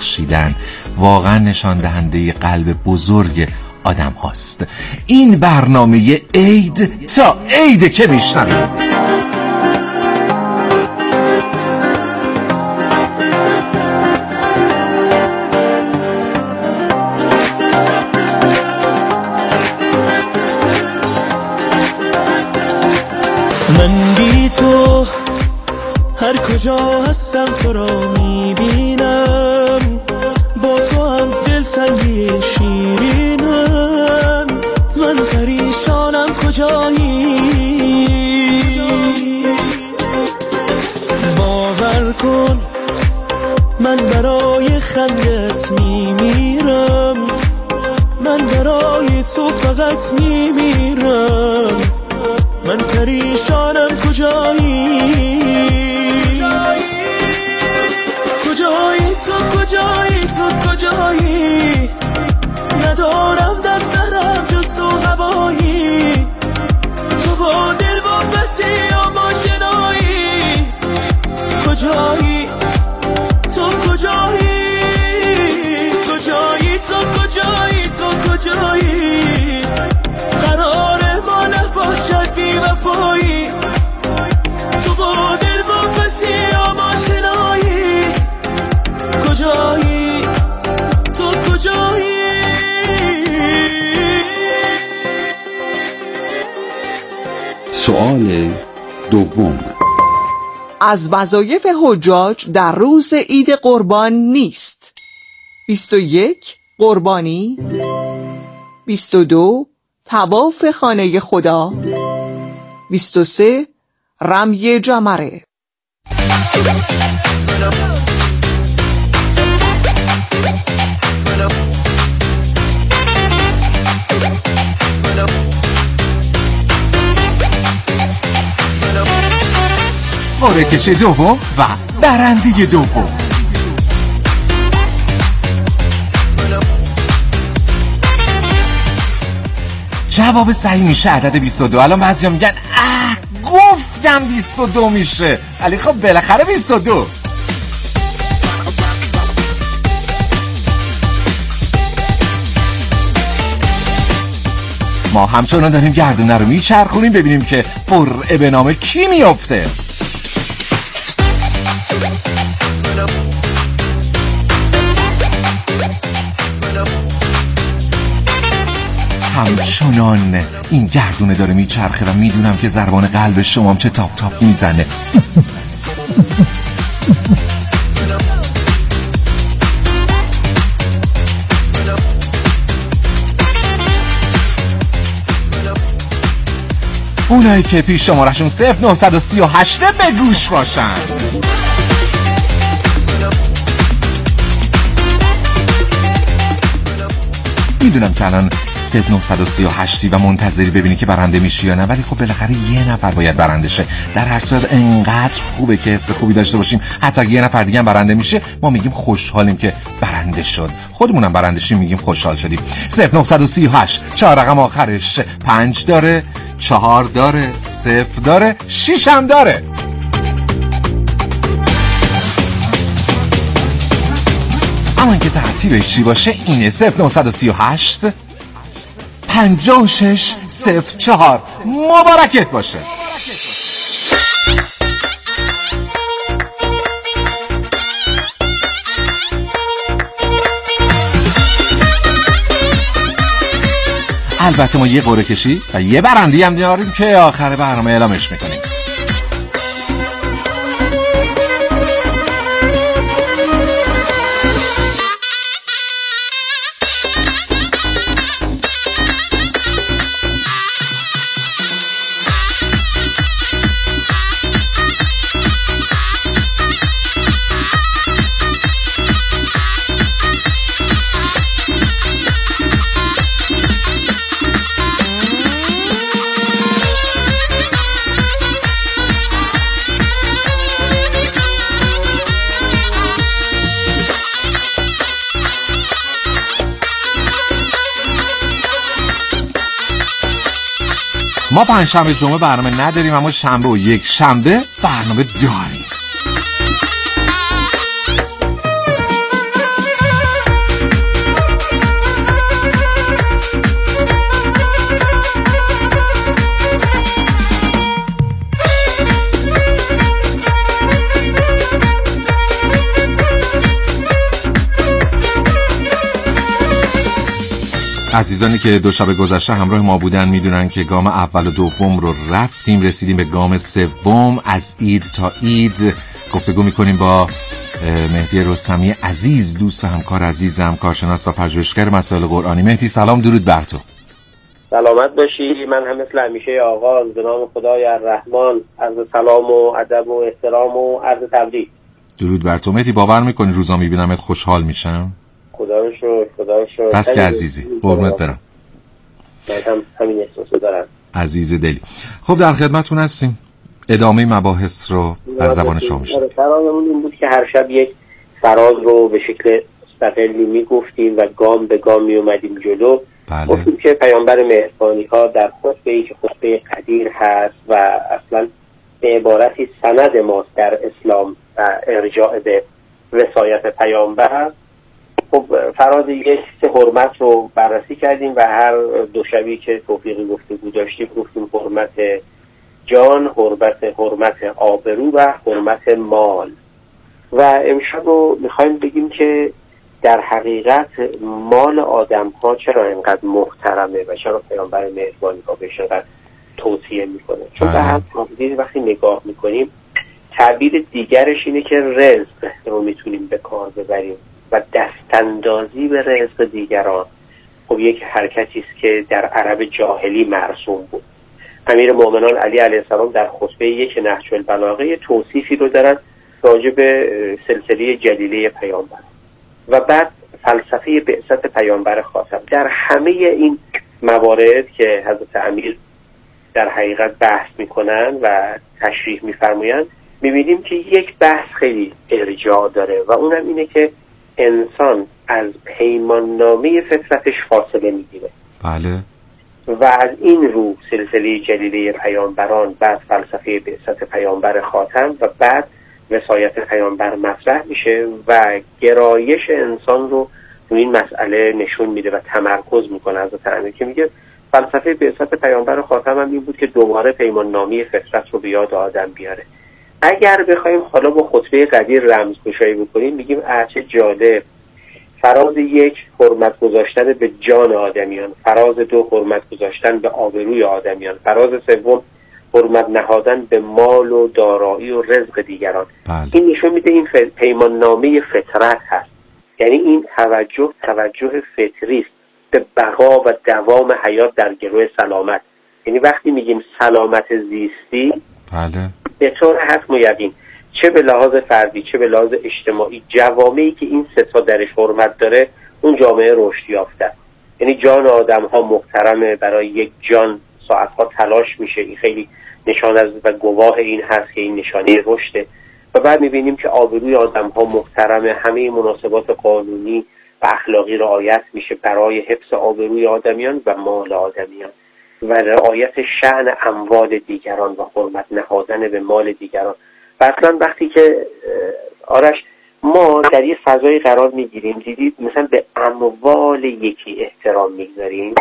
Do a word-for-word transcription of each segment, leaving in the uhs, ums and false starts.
بخشیدن واقعا نشان دهنده قلب بزرگ آدم هاست. این برنامه عید تا عید که میشنویم. من بی تو هر کجا هستم تو را میبینم، با تو هم دلتنگی شیرینم. من پریشانم کجایی، باور کن من برای خندت میمیرم، من برای تو فقط میمیرم. من پریشانم کجایی، کجایی تو، کجایی تو، کجایی؟ ندارم در سرم جز تو هوایی، تو با دل واپسی و آشنایی. کجایی تو، کجایی، کجایی تو، کجایی تو، کجایی؟ قرار ما نباشد بی وفایی، تو با دل واپسی و آشنایی. کجایی تو، کجایی؟ سوال دوم: از وظایف حجاج در روز عید قربان نیست. بیست و یک قربانی، بیست و دو طواف خانه خدا، بیست و سه رمی جمره. قرعه کش دوم و برنده دوم. جواب صحیح میشه عدد بیست و دو. الان بعضیا میگن اه گفتم بیست و دو میشه، ولی خب بالاخره بیست و دو. ما همچنان داریم گردونه رو میچرخونیم ببینیم که قرعه به نام کی میافته. همچنان این گردونه داره میچرخه و میدونم که ضربان قلب شما چه تاپ تاپ میزنه. اونایی که پیش شمارشون صفر نه سه هشت به گوش باشن. میدونم که الان صفر نه سه هشت و منتظری ببینی که برنده میشی یا نه، ولی خب بالاخره یه نفر باید برنده شه. در هر صورت انقدر خوبه که حس خوبی داشته باشیم حتی اگه یه نفر دیگه هم برنده میشه ما میگیم خوشحالیم که برنده شد. خودمونم برنده شیم میگیم خوشحال شدیم. صفر نه سه هشت چهار رقم آخرش پنج داره، چهار داره، صفر داره، شیش هم داره. اما اینکه ترتیبش چی باشه اینه: صفر نه سه هشت پنجاه و شش صفر چهار. مبارکت باشه. البته ما یه قرعه کشی و یه برنده هم داریم که آخر برنامه اعلامش میکنیم. ما پنج شنبه جمعه برنامه نداریم، اما شنبه و یک شنبه برنامه داریم. عزیزانی که دو شب گذشته همراه ما بودن میدونن که گام اول و دوم رو رفتیم، رسیدیم به گام سوم. از عید تا عید گفتگو میکنیم با مهدی رستمی عزیز، دوست و همکار عزیزم، کارشناس و پژوهشگر مسائل قرآنی. مهدی سلام، درود بر تو. سلامت باشی. من هم مثل همیشه آغاز به نام خدای الرحمن عرض سلام و ادب و احترام و عرض تبریک. درود بر تو. مهدی باور میکنی روزا میبینمت خوشحال میشم؟ خدا رو شکر، خدا رو شکر. پس که عزیزی، قربونت برم. من هم همین احساسو دارم. عزیز دلی. خب در خدمتتون هستیم. ادامه مباحث رو از زبان شما میشه. فرازمون این بود که هر شب یک فراز رو به شکل مستقلی میگفتیم و گام به گام میومدیم جلو. بله. گفتیم که پیامبر مهربانی ها در خطبه‌ای که خطبه قدیر هست و اصلا به عبارتی سند ماست در اسلام و ارجاع به وصایت پیامبر. خب فراز یک سه حرمت رو بررسی کردیم و هر دو شبی که توفیقی گفتگو داشتیم گفتیم حرمت جان، حرمت حرمت آبرو و حرمت مال. و امشب رو میخوایم بگیم که در حقیقت مال آدم ها چرا اینقدر محترمه و چرا پیامبر مهربانی ها بهش اینقدر توصیه میکنه. چون به هر حال وقتی نگاه میکنیم تعبیر دیگرش اینه که رزق رو میتونیم به کار ببریم و دستاندازی به رزق دیگران خب یک حرکتی است که در عرب جاهلی مرسوم بود. امیر مومنان علی علیه السلام در خطبه یک نهج البلاغه توصیفی رو دارن راجع به سلسله جلیله پیامبر و بعد فلسفه بعثت پیامبر خاتم. در همه این موارد که حضرت امیر در حقیقت بحث میکنن و تشریح میفرمایند میبینیم که یک بحث خیلی ارجاع داره و اونم اینه که انسان از پیمان نامه فطرتش فاصله میگیره. بله. و از این رو سلسله جلیله پیامبران، بعد فلسفه بعثت پیامبر خاتم و بعد وصایت پیامبر مطرح میشه و گرایش انسان رو تو این مسئله نشون میده و تمرکز میکنه. از طرفی که میگه فلسفه بعثت پیامبر خاتم هم این بود که دوباره پیمان نامی فطرت رو به یاد آدم بیاره. اگر بخوایم حالا با خطبه قدیر رمزگشایی بکنیم میگیم چه جالب، فراز یک حرمت گذاشتن به جان آدمیان، فراز دو حرمت گذاشتن به آبروی آدمیان، فراز سوم حرمت نهادن به مال و دارایی و رزق دیگران. بله. این نشون میده این پیمان نامه فطرت هست، یعنی این توجه توجه فطری است به بقا و دوام حیات در گروه سلامت. یعنی وقتی میگیم سلامت زیستی، بله، به طور حتم و یقین چه به لحاظ فردی چه به لحاظ اجتماعی جوامعی که این سه تا درش حرمت داره اون جامعه رشد یافته. یعنی جان آدم ها محترمه، برای یک جان ساعتها تلاش میشه. این خیلی نشان از و گواه این هست که این نشانه رشده. و بعد میبینیم که آبروی آدم ها محترمه، همه مناسبات قانونی و اخلاقی رعایت میشه برای حفظ آبروی آدمیان و مال آدمیان و رعایت شأن اموال دیگران و حرمت نهادن به مال دیگران. و اصلا وقتی که آرش ما در یه فضای قرار میگیریم، دیدید مثلا به اموال یکی احترام میگذاریم،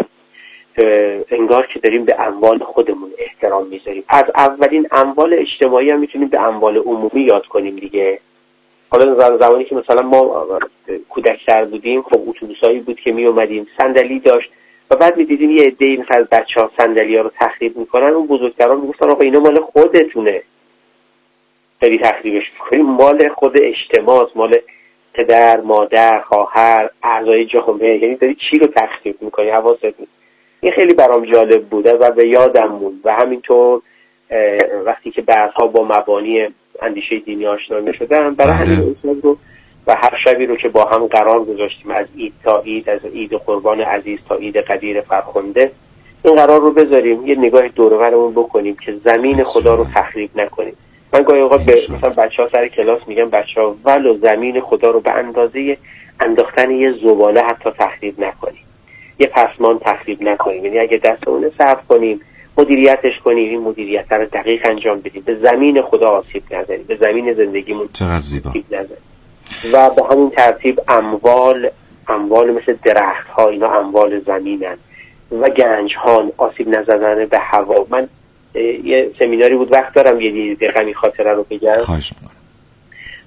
انگار که داریم به اموال خودمون احترام میذاریم. از اولین اموال اجتماعی هم میتونیم به اموال عمومی یاد کنیم دیگه. حالا زمانی که مثلا ما کودکتر بودیم خب اتوبوسایی بود که می اومدیم صندلی داشت و بعد میدیدیم یه عده‌ای مثلا از بچه‌ها صندلی‌ها رو تخریب میکنن، اون بزرگتران میگفتن آقا اینا مال خودتونه، داری تخریبش میکنی، مال خود اجتماع، مال پدر، مادر، خواهر، اعضای جامعه، یعنی داری چی رو تخریب میکنی، حواست نیست. این خیلی برام جالب بوده و به یادم موند. و همینطور وقتی که بعدها با مبانی اندیشه دینی آشنا می‌شدم، برای همین اصول رو و هر شبی رو که با هم قرار گذاشتیم، از عید تا عید، از عید قربان عزیز تا عید قدیر فرخنده، این قرار رو بذاریم یه نگاه دور و برمون بکنیم که زمین خدا رو تخریب نکنیم. من گاهی اوقات به مثلا بچه‌ها سر کلاس میگم بچه‌ها ولو زمین خدا رو به اندازه انداختن یه زباله حتی تخریب نکنیم، یه پسمان تخریب نکنیم. یعنی اگه دستمون صرف کنیم، مدیریتش کنیم، این مدیریت رو دقیق انجام بدیم، به زمین خدا آسیب نزنیم، به زمین زندگیمون آسیب نزنیم. و به همین ترتیب اموال اموال مثل درخت ها، اینا اموال زمینن و گنج ها، آسیب نزدن به هوا. من یه سمیناری بود، وقت دارم یه دقیقه این خاطره رو بگم. خواهش میکنم.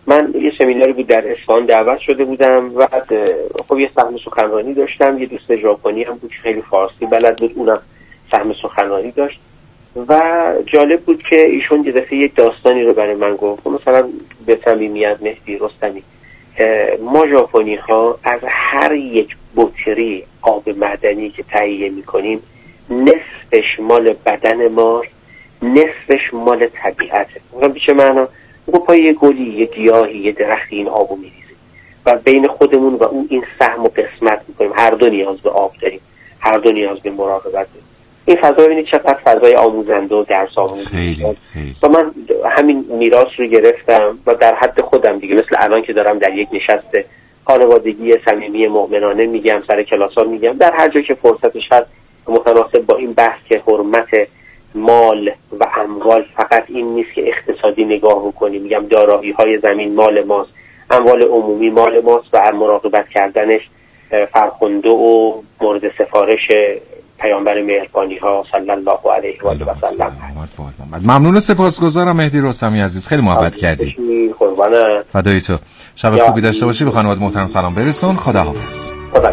من یه سمیناری بود در اصفهان دعوت شده بودم و خب یه سهم سخنرانی داشتم. یه دوست ژاپنی هم بود خیلی فارسی بلد بود، اونم سهم سخنرانی داشت و جالب بود که ایشون یه دفعه یک داستانی رو برای من گفت. مثلا به صمیمیت مهدی رستمی، ما ژاپنی ها از هر یک بطری آب معدنی که تهیه میکنیم نصفش مال بدن ما، نصفش مال طبیعته. مثلا بیشه معنا ما پای یه گلی، یه گیاهی، یه درختی این آبو میریزیم و بین خودمون و اون این سهم و قسمت میکنیم. هر دو نیاز به آب داریم، هر دو نیاز به مراقبت داریم. این فضا ببینید چقدر فضای آموزنده و درس آموزی. و من همین میراث رو گرفتم و در حد خودم دیگه، مثل الان که دارم در یک نشست خانوادگی صمیمی مؤمنانه میگم، سر کلاس‌ها میگم، در هر جا که فرصتش هست متناسب با این بحث که حرمت مال و اموال فقط این نیست که اقتصادی نگاه بکنیم. میگم دارایی‌های زمین مال ماست، اموال عمومی مال ماست و مراقبت کردنش فرخنده و مورد سفارش پیامبر مهربانی ها صلی الله علیه و آله و سلم. ممنون و سپاسگزارم مهدی رستمی عزیز، خیلی محبت کردی. قربانت. فدای تو. شب خوبی داشته باشی. به خانواده محترم سلام برسون. خداحافظ. خدا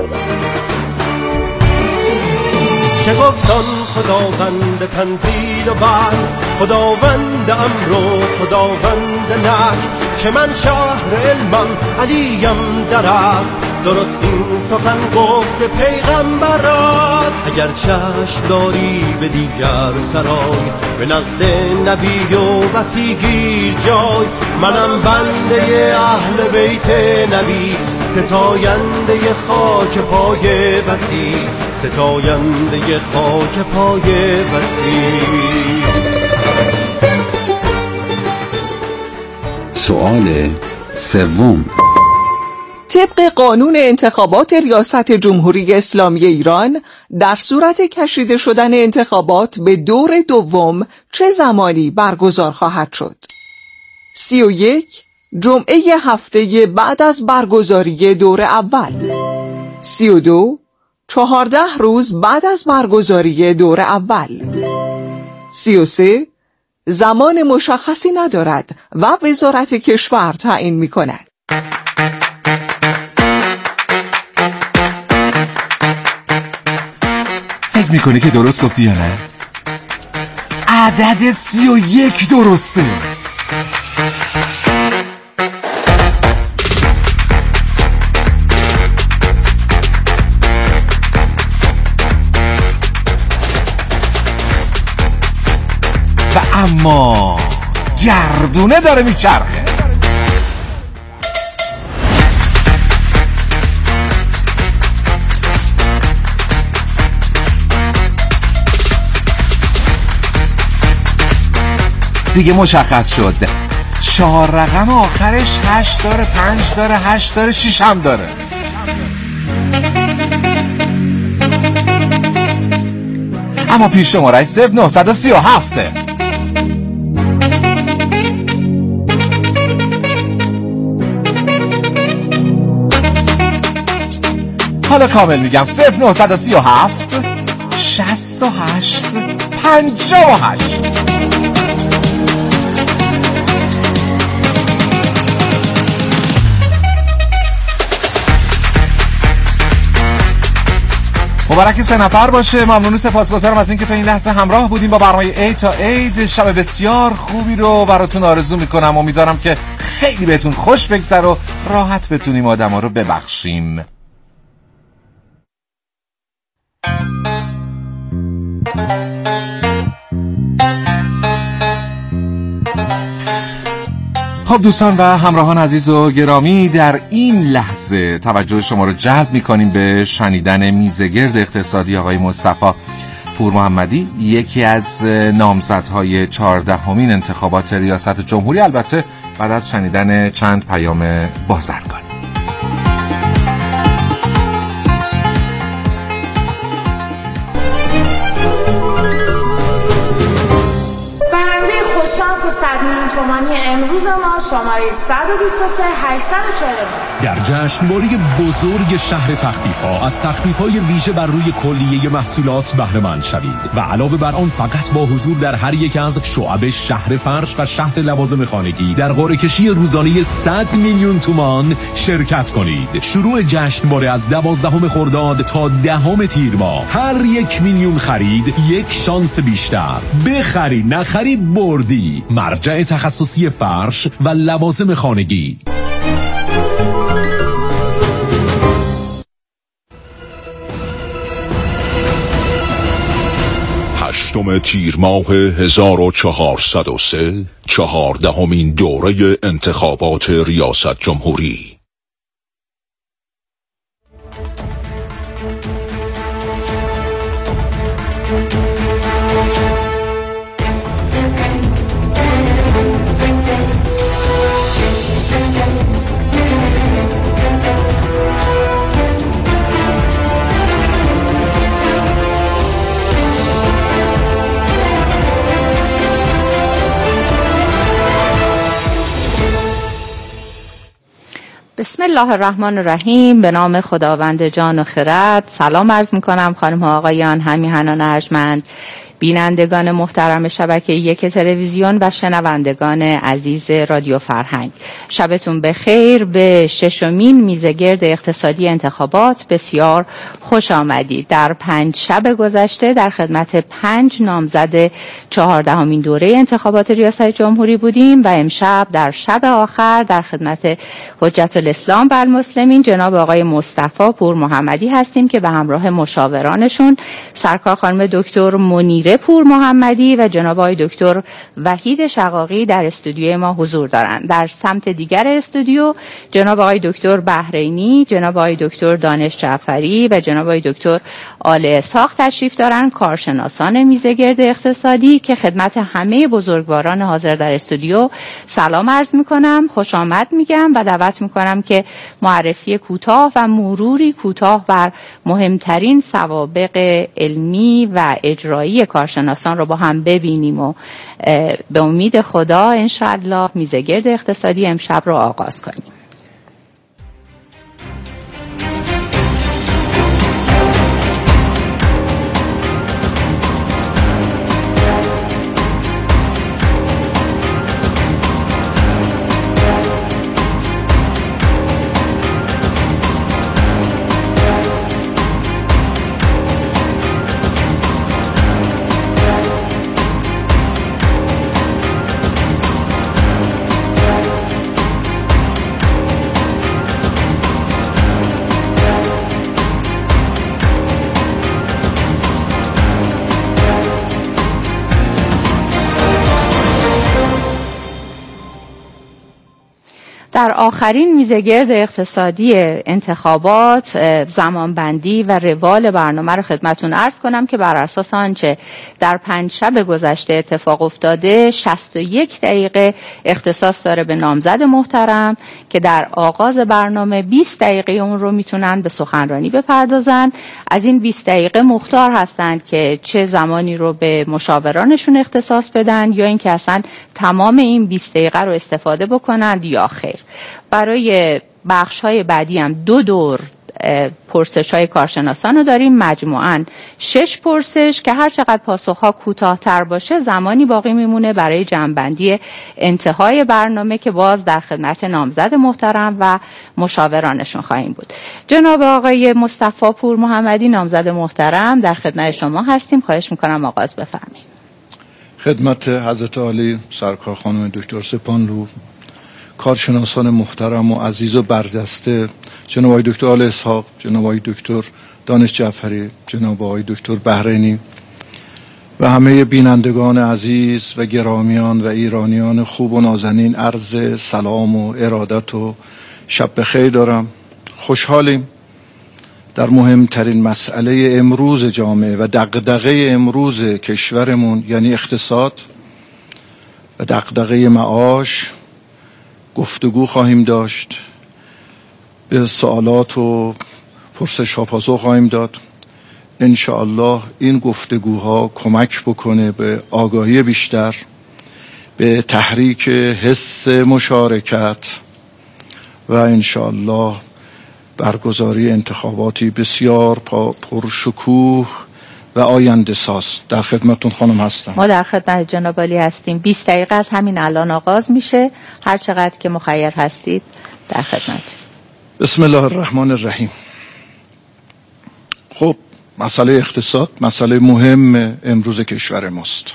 چه گفتان خداوند تنزیل و بعد، خداوند امر و خداوند نهی، که من شهر علمم علیم در است، درست این سخن گفت پیغمبر است. اگر چشم داری به دیگر سرای، به نزد نبی و وصیگیر جای، منم بنده اهل بیت نبی، ستاینده خاک پای وصی، ستاینده خاک پای وصی. سوال سوم، طبق قانون انتخابات ریاست جمهوری اسلامی ایران، در صورت کشیده شدن انتخابات به دور دوم چه زمانی برگزار خواهد شد؟ سی و یک جمعه هفته بعد از برگزاری دور اول. سی و دو چهارده روز بعد از برگزاری دور اول. سی و سه زمان مشخصی ندارد و وزارت کشور تعیین می کند. فکر میکنی که درست گفتی یا نه؟ عدد سی و یک درسته. و اما گردونه داره میچرخه. دیگه مشخص شد. چهار رقم آخرش هشت داره، پنج داره، هشت داره، شیش هم داره. اما پیش شمارش صفر نهصد و سی و هفته. حالا کامل میگم صفر نهصد و سی و هفت شصت و هشت پنجاه و هشت. مبارک سه نفر باشه. ممنون و سپاسگزارم از اینکه تا این لحظه همراه بودیم با برنامه ای تا عید. شب بسیار خوبی رو براتون آرزو میکنم. امیدوارم که خیلی بهتون خوش بگذره و راحت بتونیم آدما رو ببخشیم. خب دوستان و همراهان عزیز و گرامی، در این لحظه توجه شما رو جلب می‌کنیم به شنیدن میزگرد اقتصادی آقای مصطفی پور محمدی، یکی از نامزدهای چهاردهمین انتخابات ریاست جمهوری، البته بعد از شنیدن چند پیام بازرگانی. برنده خوششانس صد میلیون تومانی امروز امروز ما شماره صد و بیست و سه هشتصد و چهل و نه. در جشنواره بزرگ شهر تخفیف‌ها از تخفیف‌های ویژه بر روی کلیه محصولات بهره مند شوید و علاوه بر آن فقط با حضور در هر یک از شعب شهر فرش و شهر لوازم خانگی در قرعه کشی روزانه صد میلیون تومان شرکت کنید. شروع جشنواره از دوازدهم خرداد تا دهم تیر ماه. هر یک میلیون خرید یک شانس بیشتر. بخری نخری بردی. مرجع تخصصی فرش و لوازم خانگی. هشتم تیر ماه هزار و چهارصد و سه، چهاردهمین دوره انتخابات ریاست جمهوری. بسم الله الرحمن الرحیم. به نام خداوند جان و خرد. سلام عرض میکنم خانم ها آقایان، همیهنان ارجمند، بینندگان محترم شبکه یک تلویزیون و شنوندگان عزیز رادیو فرهنگ. شبتون بخیر. به ششمین میزگرد اقتصادی انتخابات بسیار خوش آمدید. در پنج شب گذشته در خدمت پنج نامزد چهاردهمین دوره انتخابات ریاست جمهوری بودیم و امشب در شب آخر در خدمت حجت الاسلام و المسلمین جناب آقای مصطفی پور محمدی هستیم که به همراه مشاورانشون سرکار خانم دکتر منیره پور محمدی و جناب آقای دکتر وحید شقاقی در استودیوی ما حضور دارند. در سمت دیگر استودیو جناب آقای دکتر بحرینی، جناب آقای دکتر دانش جعفری و جناب آقای دکتر آل اسحاق تشریف دارند، کارشناسان میزگرد اقتصادی که خدمت همه بزرگواران حاضر در استودیو سلام عرض میکنم، خوش آمد میگم و دعوت میکنم که معرفی کوتاه و مروری کوتاه بر مهمترین سوابق علمی و اجرایی کارشناسان رو با هم ببینیم و به امید خدا انشاءالله میزگرد اقتصادی امشب رو آغاز کنیم. در آخرین میزگرد اقتصادی انتخابات زمانبندی و روال برنامه رو خدمتون عرض کنم که بر اساس آنچه در پنج شب گذشته اتفاق افتاده شصت و یک دقیقه اختصاص داره به نامزد محترم که در آغاز برنامه بیست دقیقه اون رو میتونن به سخنرانی بپردازن. از این بیست دقیقه مختار هستند که چه زمانی رو به مشاورانشون اختصاص بدن یا اینکه اصلا تمام این بیست دقیقه رو استفاده بکنند یا خیر. برای بخش‌های بعدی هم دو دور پرسش‌های کارشناسان رو داریم، مجموعاً شش پرسش که هر چقدر پاسخ‌ها کوتاه‌تر باشه زمانی باقی میمونه برای جمع‌بندی انتهای برنامه که باز در خدمت نامزد محترم و مشاورانشون خواهیم بود. جناب آقای مصطفی پور محمدی نامزد محترم در خدمت شما هستیم. خواهش می‌کنم آغاز بفرمایید. خدمت حضرت عالی سرکار خانم دکتر سپانلو، کارشناسان محترم و عزیز و برجسته، جناب آقای دکتر آل اسحاق، جناب آقای دکتر دانش جعفری، جناب آقای دکتر بحرینی و همه بینندگان عزیز و گرامیان و ایرانیان خوب و نازنین عرض سلام و ارادت و شب بخیر دارم. خوشحالیم در مهمترین مسئله امروز جامعه و دغدغه امروز کشورمون یعنی اقتصاد و دغدغه معاش گفتگو خواهیم داشت، به سوالات و پرسش ها پاسخ خواهیم داد. انشاءالله این گفتگوها کمک بکنه به آگاهی بیشتر، به تحریک حس مشارکت و انشاءالله برگزاری انتخاباتی بسیار پرشکوه و آینده ساز. در خدمتتون خانم هستم. ما در خدمت جناب عالی هستیم. بیست دقیقه از همین الان آغاز میشه. هر چقدر که مخیر هستید در خدمت. بسم الله الرحمن الرحیم. خب مسئله اقتصاد مسئله مهم امروز کشور ماست.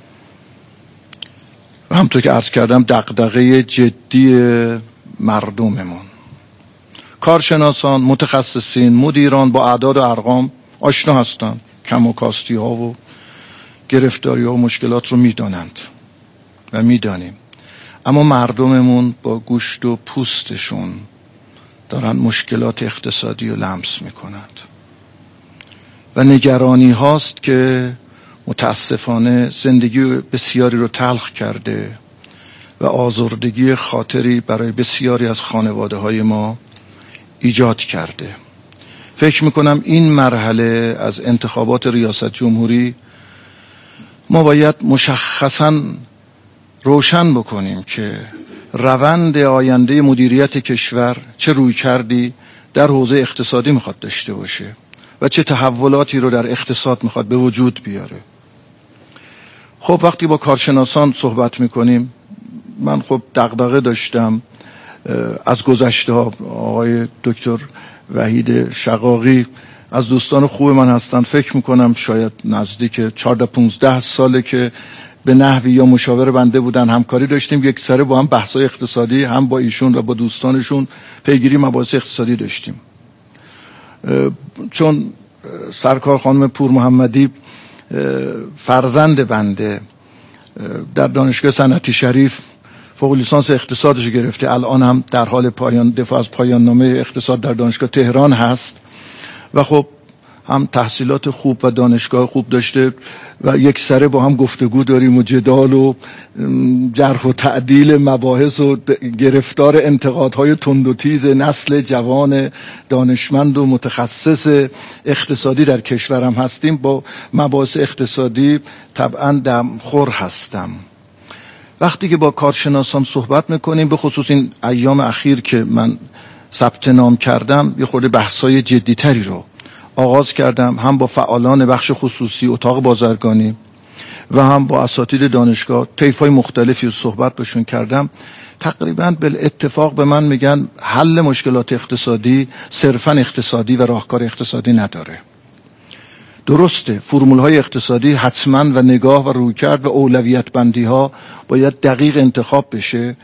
و همونطور که عرض کردم دغدغه جدی مردممون. کارشناسان، متخصصین، مدیران با اعداد و ارقام آشنا هستند. کم و کاستی ها و گرفتاری ها و مشکلات رو میدانند و میدانیم. اما مردممون با گوشت و پوستشون دارن مشکلات اقتصادی رو لمس میکنند و نگرانی هاست که متاسفانه زندگی بسیاری رو تلخ کرده و آزردگی خاطری برای بسیاری از خانواده های ما ایجاد کرده. فکر میکنم این مرحله از انتخابات ریاست جمهوری ما باید مشخصاً روشن بکنیم که روند آینده مدیریت کشور چه روی کردی در حوزه اقتصادی میخواد داشته باشه و چه تحولاتی رو در اقتصاد میخواد به وجود بیاره. خب وقتی با کارشناسان صحبت میکنیم، من خب دغدغه داشتم از گذشته ها. آقای دکتر وحید شقاقی از دوستان خوب من هستن. فکر میکنم شاید نزدیک چهارده پانزده ساله که به نحوی یا مشاور بنده بودن، همکاری داشتیم، یک سره با هم بحث‌های اقتصادی هم با ایشون و با دوستانشون پیگیری مباحث اقتصادی داشتیم. چون سرکار خانم پور محمدی فرزند بنده در دانشگاه صنعتی شریف فوق لیسانس اقتصادش گرفته، الان هم در حال پایان دفاع از پایان نامه اقتصاد در دانشگاه تهران هست و خب هم تحصیلات خوب و دانشگاه خوب داشته و یک سره با هم گفتگو داریم و جدال و جرح و تعدیل مباحث و گرفتار انتقادهای تند و تیز نسل جوان دانشمند و متخصص اقتصادی در کشورم هستیم. با مباحث اقتصادی طبعا دمخور هستم. وقتی که با کارشناسان صحبت میکنیم، به خصوص این ایام اخیر که من ثبت نام کردم، یه خورده بحثای جدیتری رو آغاز کردم، هم با فعالان بخش خصوصی اتاق بازرگانی و هم با اساتید دانشگاه طیف‌های مختلفی رو صحبت بهشون کردم. تقریبا بالاتفاق به من میگن حل مشکلات اقتصادی صرفا اقتصادی و راهکار اقتصادی نداره. درسته فرمول‌های اقتصادی حتما و نگاه و رویکرد و اولویت بندی ها باید دقیق انتخاب بشه،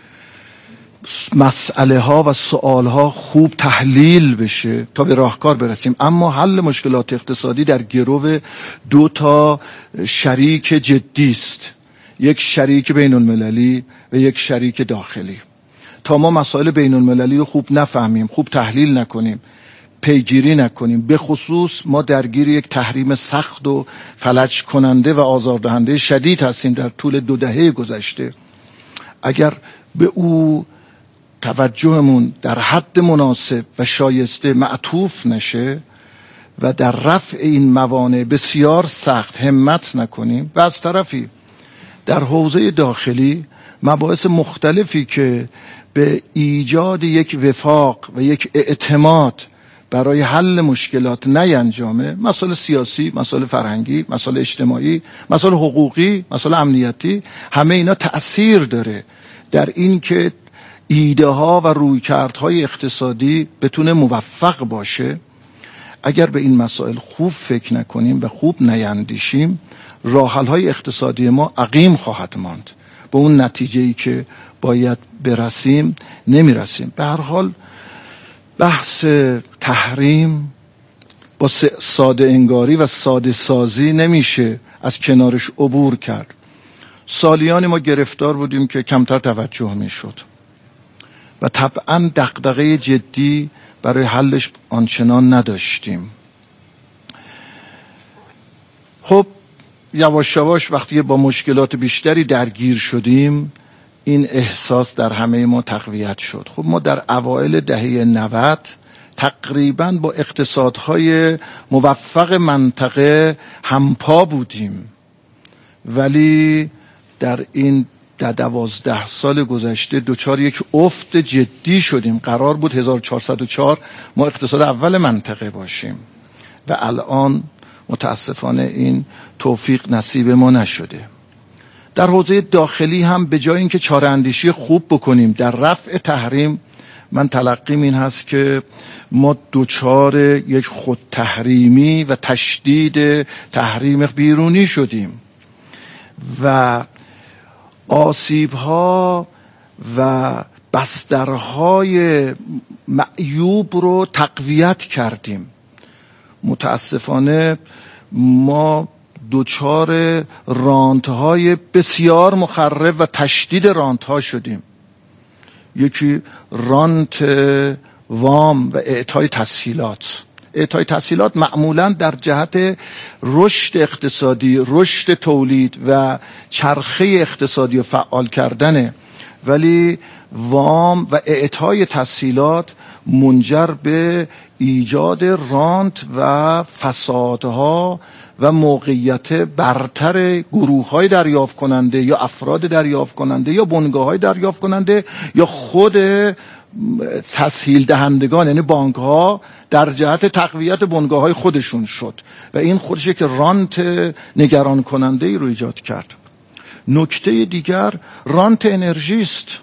مسئله ها و سوال ها خوب تحلیل بشه تا به راهکار برسیم. اما حل مشکلات اقتصادی در گرو دو تا شریک جدی است، یک شریک بین المللی و یک شریک داخلی. تا ما مسائل بین المللی رو خوب نفهمیم، خوب تحلیل نکنیم، پیگیری نکنیم، به خصوص ما درگیر یک تحریم سخت و فلج کننده و آزاردهنده شدید هستیم در طول دو دهه گذشته، اگر به او توجهمون در حد مناسب و شایسته معطوف نشه و در رفع این موانع بسیار سخت همت نکنیم، و از طرفی در حوزه داخلی مباحث مختلفی که به ایجاد یک وفاق و یک اعتماد برای حل مشکلات نینجامه، مسائل سیاسی، مسائل فرهنگی، مسائل اجتماعی، مسائل حقوقی، مسائل امنیتی، همه اینا تأثیر داره در این که ایده ها و رویکردهای اقتصادی بتونه موفق باشه. اگر به این مسائل خوب فکر نکنیم و خوب نیندیشیم، راه حل های اقتصادی ما عقیم خواهد ماند، به اون نتیجه‌ای که باید برسیم نمیرسیم. به هر حال بحث تحریم با ساده انگاری و ساده سازی نمیشه از کنارش عبور کرد. سالیانی ما گرفتار بودیم که کمتر توجه میشد و طبعا دغدغه جدی برای حلش آنچنان نداشتیم. خب یواش یواش وقتی با مشکلات بیشتری درگیر شدیم، این احساس در همه ما تقویت شد. خب ما در اوایل دهه نود تقریبا با اقتصادهای موفق منطقه همپا بودیم، ولی در این در دوازده سال گذشته دوچار یک افت جدی شدیم. قرار بود هزار و چهارصد و چهار ما اقتصاد اول منطقه باشیم و الان متاسفانه این توفیق نصیب ما نشده. در حوزه داخلی هم به جای اینکه چاره اندیشی خوب بکنیم در رفع تحریم، من تلقیم این هست که ما دوچار یک خود تحریمی و تشدید تحریم بیرونی شدیم و آسیب‌ها و بسترهای معیوب رو تقویت کردیم. متاسفانه ما دوچار رانت‌های بسیار مخرب و تشدید رانت‌ها شدیم. یکی رانت وام و اعطای تسهیلات. اعطای تسهیلات معمولاً در جهت رشد اقتصادی، رشد تولید و چرخه اقتصادی و فعال کردنه، ولی وام و اعطای تسهیلات منجر به ایجاد رانت و فسادها و موقعیت برتر گروه‌های دریافت کننده یا افراد دریافت کننده یا بنگاه‌های دریافت کننده یا خود تسهیل دهندگان، یعنی بانک‌ها، در جهت تقویت بنگاه‌های خودشون شد و این خودش که رانت نگران کننده ای رو ایجاد کرد. نکته دیگر رانت انرژی است.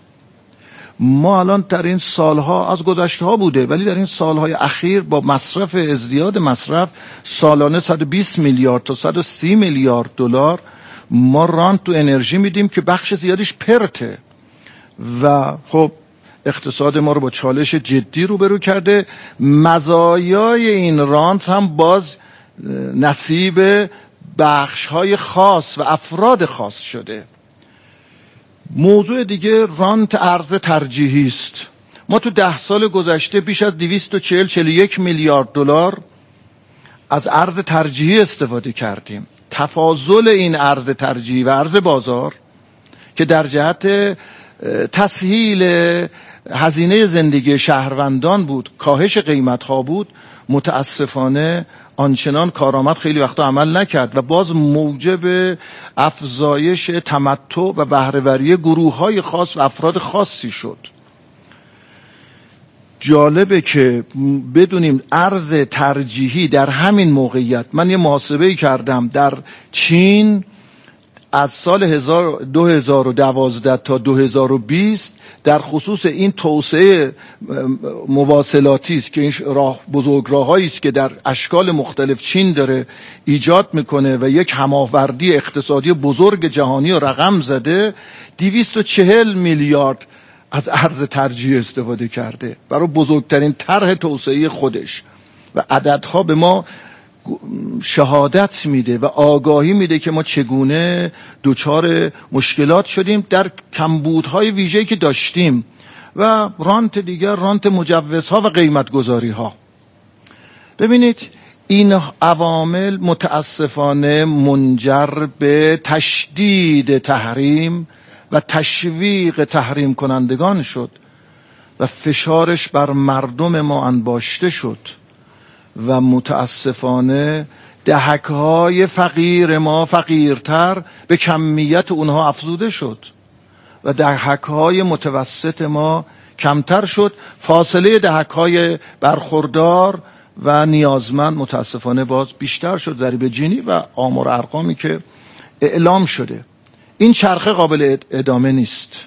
ما الان در این سالها، از گذشته ها بوده ولی در این سالهای اخیر با مصرف، ازدیاد مصرف، سالانه صد و بیست میلیارد تا صد و سی میلیارد دلار ما رانت تو انرژی میدیم که بخش زیادیش پرته و خب اقتصاد ما رو با چالش جدی روبرو کرده. مزایای این رانت هم باز نصیب بخش‌های خاص و افراد خاص شده. موضوع دیگه رانت ارز ترجیحی است. ما تو ده سال گذشته بیش از دویست و چهل چهل و یک میلیارد دلار از ارز ترجیحی استفاده کردیم. تفاضل این ارز ترجیحی و ارز بازار که در جهت تسهیل هزینه زندگی شهروندان بود، کاهش قیمت‌ها بود، متاسفانه آنچنان کارآمد خیلی وقتا عمل نکرد و باز موجب افزایش تمتع و بهره‌وری گروه‌های خاص و افراد خاصی شد. جالبه که بدونیم ارز ترجیحی در همین موقعیت، من یه محاسبه‌ای کردم، در چین از سال دو هزار و دوازده تا دو هزار و بیست در خصوص این توسعه مواصلاتی است که این راه بزرگراهایی است که در اشکال مختلف چین داره ایجاد میکنه و یک هماوردی اقتصادی بزرگ جهانی رو رقم زده، دویست و چهل میلیارد از ارز ترجیح استفاده کرده برای بزرگترین طرح توسعه خودش و عددها به ما شهادت میده و آگاهی میده که ما چگونه دوچار مشکلات شدیم در کمبودهای ویژه‌ای که داشتیم و رانت دیگر، رانت مجوزها و قیمتگذاری ها. ببینید این عوامل متاسفانه منجر به تشدید تحریم و تشویق تحریم کنندگان شد و فشارش بر مردم ما انباشته شد و متاسفانه دهک‌های فقیر ما فقیرتر به کمیت اونها افزوده شد و دهک‌های متوسط ما کمتر شد. فاصله دهک‌های برخوردار و نیازمند متاسفانه باز بیشتر شد، ضریب جینی و آمار ارقامی که اعلام شده. این چرخه قابل ادامه نیست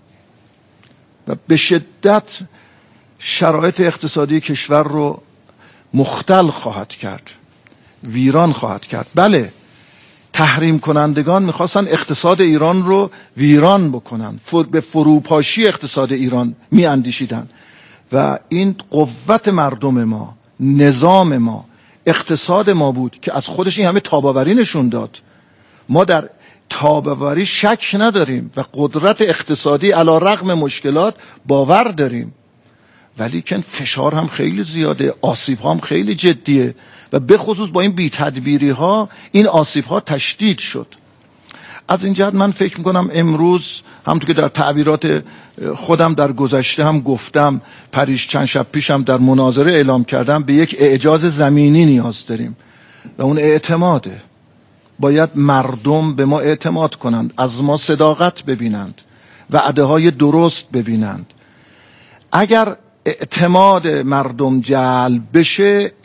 و به شدت شرایط اقتصادی کشور رو مختل خواهد کرد، ویران خواهد کرد. بله، تحریم کنندگان میخواستن اقتصاد ایران رو ویران بکنن، فر به فروپاشی اقتصاد ایران میاندیشیدن و این قوت مردم ما، نظام ما، اقتصاد ما بود که از خودش این همه تاباوری نشون داد. ما در تاباوری شک نداریم و قدرت اقتصادی علی رغم مشکلات باور داریم، ولی که فشار هم خیلی زیاده، آسیب هم خیلی جدیه و به خصوص با این بی تدبیری ها این آسیب ها تشدید شد. از این جهت من فکر میکنم امروز همونطور که در تعبیرات خودم در گذشته هم گفتم، پریش چند شب پیشم در مناظره اعلام کردم، به یک اعجاز زمینی نیاز داریم و اون اعتماده. باید مردم به ما اعتماد کنند، از ما صداقت ببینند، وعده های درست ببینند. اگر اعتماد مردم جلب بشه،